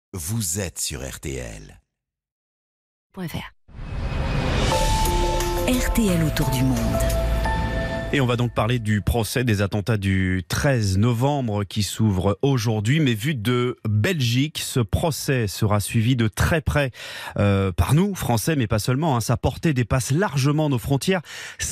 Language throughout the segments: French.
Vous êtes sur RTL. .fr. RTL autour du monde. Et on va donc parler du procès des attentats du 13 novembre qui s'ouvre aujourd'hui. Mais vu de Belgique, ce procès sera suivi de très près par nous, Français, mais pas seulement. Sa portée dépasse largement nos frontières.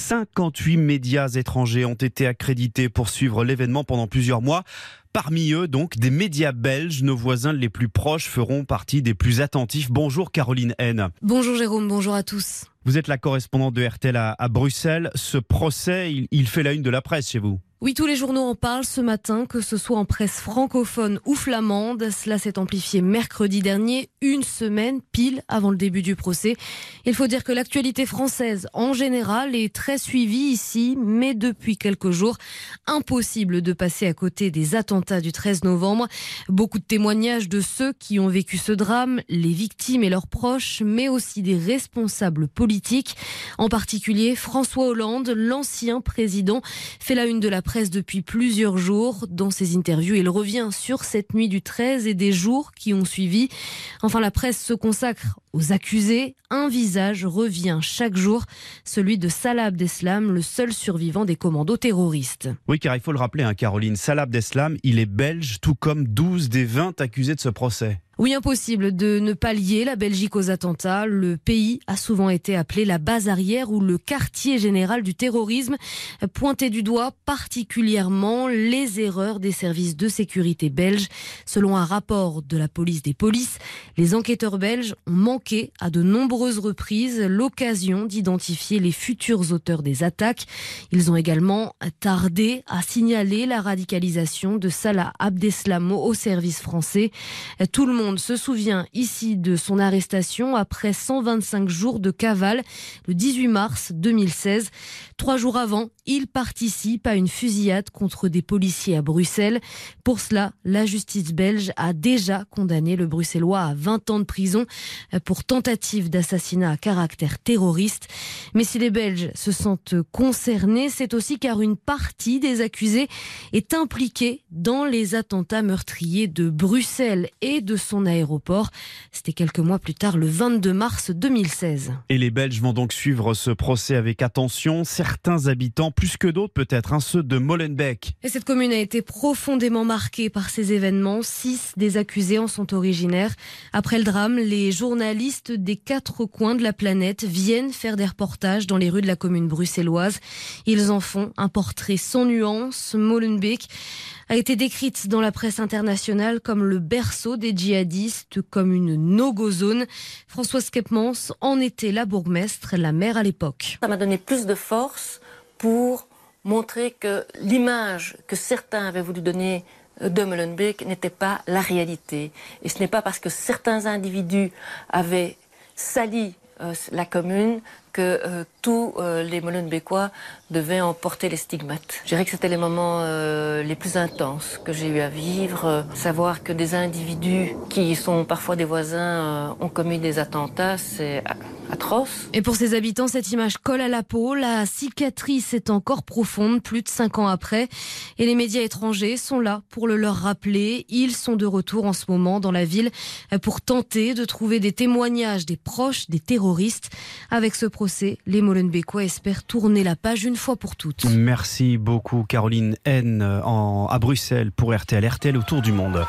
58 médias étrangers ont été accrédités pour suivre l'événement pendant plusieurs mois. Parmi eux, donc, des médias belges. Nos voisins les plus proches feront partie des plus attentifs. Bonjour Caroline Haine. Bonjour Jérôme, bonjour à tous. Vous êtes la correspondante de RTL à Bruxelles. Ce procès, il fait la une de la presse chez vous. Oui, tous les journaux en parlent ce matin, que ce soit en presse francophone ou flamande. Cela s'est amplifié mercredi dernier, une semaine pile avant le début du procès. Il faut dire que l'actualité française, en général, est très suivie ici, mais depuis quelques jours, impossible de passer à côté des attentats du 13 novembre. Beaucoup de témoignages de ceux qui ont vécu ce drame, les victimes et leurs proches, mais aussi des responsables politiques. En particulier, François Hollande, l'ancien président, fait la une de la presse depuis plusieurs jours. Dans ses interviews, il revient sur cette nuit du 13 et des jours qui ont suivi. Enfin, la presse se consacre aux accusés. Un visage revient chaque jour, celui de Salah Abdeslam, le seul survivant des commandos terroristes. Oui, car il faut le rappeler, Caroline, Salah Abdeslam, il est belge, tout comme 12 des 20 accusés de ce procès. Oui, impossible de ne pas lier la Belgique aux attentats. Le pays a souvent été appelé la base arrière ou le quartier général du terrorisme. Pointé du doigt particulièrement les erreurs des services de sécurité belges. Selon un rapport de la police des polices, les enquêteurs belges ont manqué à de nombreuses reprises l'occasion d'identifier les futurs auteurs des attaques. Ils ont également tardé à signaler la radicalisation de Salah Abdeslam au service français. Tout le monde se souvient ici de son arrestation après 125 jours de cavale le 18 mars 2016. 3 jours avant, il participe à une fusillade contre des policiers à Bruxelles. Pour cela, la justice belge a déjà condamné le Bruxellois à 20 ans de prison pour tentative d'assassinat à caractère terroriste. Mais si les Belges se sentent concernés, c'est aussi car une partie des accusés est impliquée dans les attentats meurtriers de Bruxelles et de son aéroport. C'était quelques mois plus tard, le 22 mars 2016. Et les Belges vont donc suivre ce procès avec attention. Certains habitants, plus que d'autres peut-être, ceux de Molenbeek. Et cette commune a été profondément marquée par ces événements. 6 des accusés en sont originaires. Après le drame, les journalistes des 4 coins de la planète viennent faire des reportages dans les rues de la commune bruxelloise. Ils en font un portrait sans nuance. Molenbeek a été décrite dans la presse internationale comme le berceau des djihadistes, comme une no-go zone. Françoise Kepmans en était la bourgmestre, la maire à l'époque. Ça m'a donné plus de force pour montrer que l'image que certains avaient voulu donner de Molenbeek n'était pas la réalité. Et ce n'est pas parce que certains individus avaient sali la commune que tous les Molenbeekois devaient en porter les stigmates. Je dirais que c'était les moments les plus intenses que j'ai eu à vivre. Savoir que des individus qui sont parfois des voisins ont commis des attentats, c'est atroce. Et pour ces habitants, cette image colle à la peau. La cicatrice est encore profonde, plus de 5 ans après. Et les médias étrangers sont là pour le leur rappeler. Ils sont de retour en ce moment dans la ville pour tenter de trouver des témoignages des proches des terroristes. Avec ce procès, les Molenbeekois espèrent tourner la page une fois pour toutes. Merci beaucoup Caroline Haine à Bruxelles pour RTL autour du monde.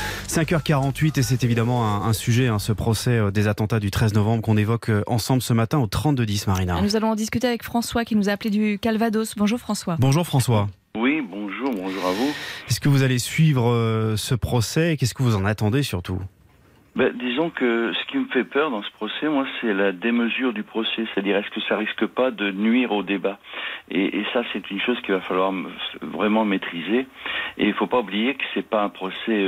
5h48 et c'est évidemment un sujet, ce procès des attentats du 13 novembre qu'on évoque ensemble ce matin au 32-10, Marina. Nous allons en discuter avec François qui nous a appelé du Calvados. Bonjour François. Bonjour François. Oui, bonjour à vous. Est-ce que vous allez suivre ce procès et qu'est-ce que vous en attendez surtout ? Disons que ce qui me fait peur dans ce procès, moi, c'est la démesure du procès. C'est-à-dire, est-ce que ça risque pas de nuire au débat ? Et ça, c'est une chose qu'il va falloir vraiment maîtriser. Et il faut pas oublier que c'est pas un procès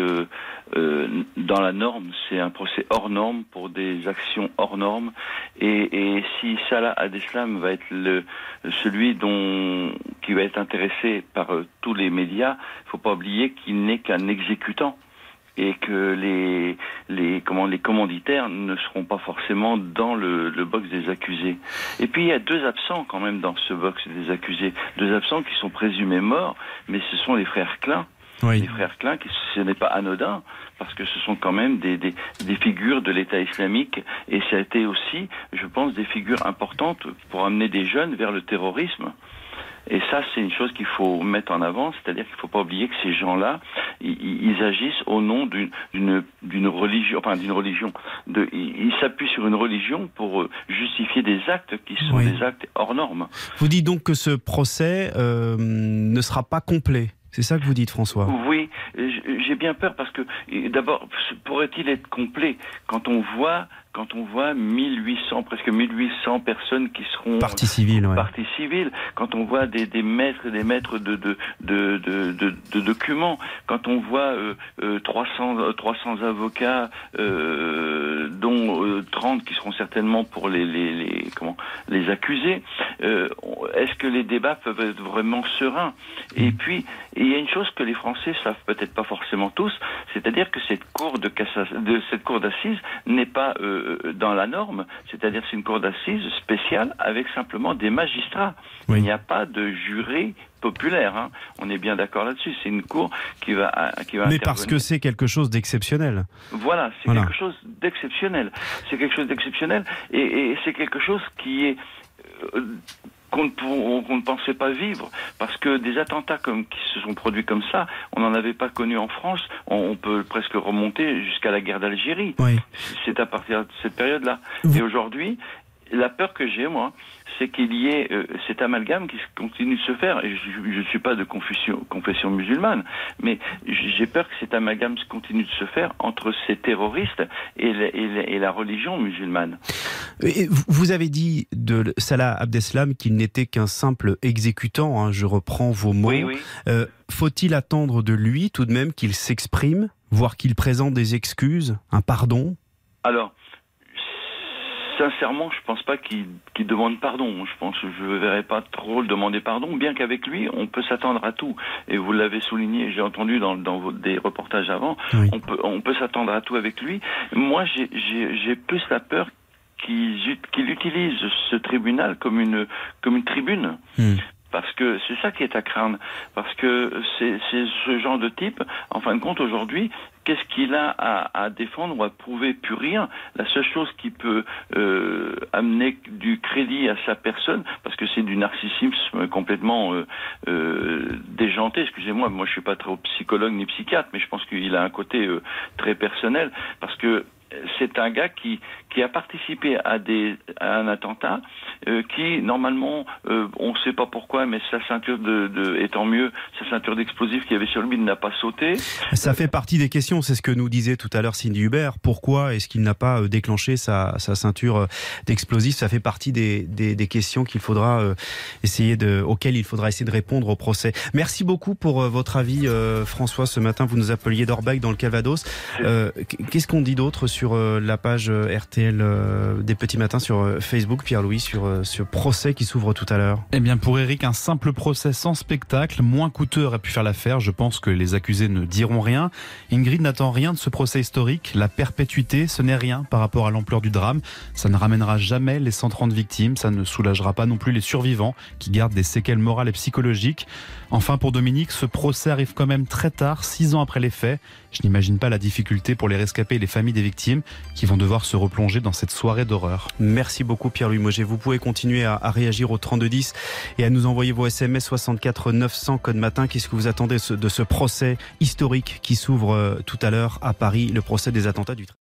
dans la norme, c'est un procès hors norme pour des actions hors normes. Et si Salah Abdeslam va être celui qui va être intéressé par tous les médias, il faut pas oublier qu'il n'est qu'un exécutant. Et que les commanditaires ne seront pas forcément dans le box des accusés. Et puis il y a 2 absents quand même dans ce box des accusés. 2 absents qui sont présumés morts, mais ce sont les frères Klein. les frères Klein, ce n'est pas anodin, parce que ce sont quand même des figures de l'État islamique, et ça a été aussi, je pense, des figures importantes pour amener des jeunes vers le terrorisme. Et ça, c'est une chose qu'il faut mettre en avant, c'est-à-dire qu'il ne faut pas oublier que ces gens-là, ils agissent au nom d'une religion, ils s'appuient sur une religion pour justifier des actes qui sont des actes hors normes. Vous dites donc que ce procès ne sera pas complet. C'est ça que vous dites, François? Oui, j'ai bien peur parce que, d'abord, pourrait-il être complet quand on voit presque 1800 personnes qui seront partie civile, partie civile, quand on voit des maîtres de documents, quand on voit 300 avocats, dont 30 qui seront certainement pour les accusés, est-ce que les débats peuvent être vraiment sereins? Et puis, il y a une chose que les Français savent peut-être pas forcément tous, c'est-à-dire que cette cour d'assises n'est pas dans la norme, c'est-à-dire c'est une cour d'assises spéciale avec simplement des magistrats. Il n'y a pas de jury populaire, hein. On est bien d'accord là-dessus. C'est une cour qui va mais parce que c'est quelque chose d'exceptionnel. Voilà, quelque chose d'exceptionnel. C'est quelque chose d'exceptionnel et c'est quelque chose qui est qu'on ne pensait pas vivre, parce que des attentats qui se sont produits comme ça, on n'en avait pas connu en France. On peut presque remonter jusqu'à la guerre d'Algérie. C'est à partir de cette période-là. Et aujourd'hui, la peur que j'ai, moi, c'est qu'il y ait cet amalgame qui continue de se faire. Et je ne suis pas de confession musulmane, mais j'ai peur que cet amalgame continue de se faire entre ces terroristes et la religion musulmane. Et vous avez dit de Salah Abdeslam qu'il n'était qu'un simple exécutant, hein, je reprends vos mots. Oui. Faut-il attendre de lui tout de même qu'il s'exprime, voire qu'il présente des excuses, un pardon? Alors, sincèrement, je pense pas qu'il demande pardon. Je ne verrais pas trop le demander pardon, bien qu'avec lui, on peut s'attendre à tout. Et vous l'avez souligné, j'ai entendu dans des reportages avant, on peut s'attendre à tout avec lui. Moi, j'ai plus la peur qu'il utilise ce tribunal comme une tribune. Parce que c'est ça qui est à craindre. Parce que c'est ce genre de type, en fin de compte, aujourd'hui, qu'est-ce qu'il a à défendre ou à prouver? Plus rien. La seule chose qui peut amener du crédit à sa personne, parce que c'est du narcissisme complètement déjanté, excusez-moi, moi je suis pas trop psychologue ni psychiatre, mais je pense qu'il a un côté très personnel, parce que c'est un gars qui a participé à un attentat, qui normalement, on ne sait pas pourquoi, mais sa ceinture étant mieux, sa ceinture d'explosifs qu'il y avait sur lui n'a pas sauté. Ça fait partie des questions, c'est ce que nous disait tout à l'heure Cindy Hubert. Pourquoi est-ce qu'il n'a pas déclenché sa ceinture d'explosifs? Ça fait partie des questions auxquelles il faudra essayer de répondre au procès. Merci beaucoup pour votre avis, François. Ce matin, vous nous appeliez d'Orbec dans le Calvados. Qu'est-ce qu'on dit d'autre sur la page RTL des Petits Matins sur Facebook, Pierre-Louis, sur ce procès qui s'ouvre tout à l'heure? Eh bien, pour Eric, un simple procès sans spectacle, moins coûteux aurait pu faire l'affaire. Je pense que les accusés ne diront rien. Ingrid n'attend rien de ce procès historique. La perpétuité, ce n'est rien par rapport à l'ampleur du drame. Ça ne ramènera jamais les 130 victimes. Ça ne soulagera pas non plus les survivants qui gardent des séquelles morales et psychologiques. Enfin, pour Dominique, ce procès arrive quand même très tard, 6 ans après les faits. Je n'imagine pas la difficulté pour les rescapés et les familles des victimes qui vont devoir se replonger dans cette soirée d'horreur. Merci beaucoup Pierre-Louis Moget. Vous pouvez continuer à réagir au 3210 et à nous envoyer vos SMS 64 900 code matin. Qu'est-ce que vous attendez de ce procès historique qui s'ouvre tout à l'heure à Paris, le procès des attentats du